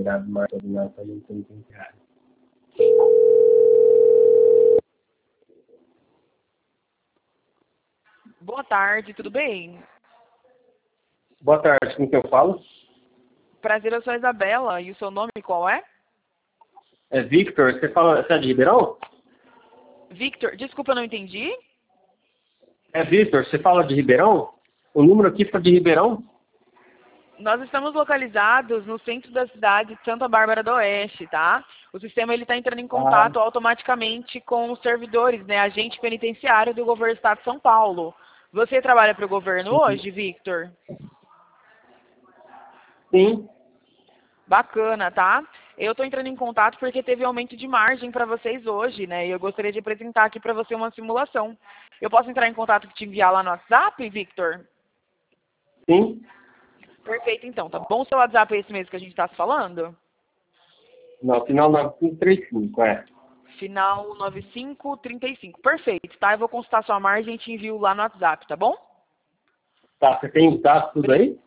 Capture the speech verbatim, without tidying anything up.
grave marginal também tem que entrar. Boa tarde, tudo bem? Boa tarde, com quem eu falo? Prazer, eu sou a Isabela. E o seu nome qual é? É Victor, você fala, você é de Ribeirão? Victor, desculpa, eu não entendi. É Victor, você fala de Ribeirão? O número aqui foi de Ribeirão? Nós estamos localizados no centro da cidade de Santa Bárbara do Oeste, tá? O sistema ele está entrando em Ah, contato automaticamente com os servidores, né? Agente penitenciário do governo do estado de São Paulo. Você trabalha para o governo hoje, Victor? sim. Bacana, tá? Eu estou entrando em contato porque teve aumento de margem para vocês hoje, né? E eu gostaria de apresentar aqui para você uma simulação. Eu posso entrar em contato e te enviar lá no WhatsApp, Victor? Sim. Perfeito, então. Tá bom o seu WhatsApp é esse mesmo que a gente está se falando? Não, final nove cinco três cinco, é. Final nove cinco trinta e cinco. Perfeito, tá? Eu vou consultar sua margem e te envio lá no WhatsApp, tá bom? Tá, você tem os dados tudo aí?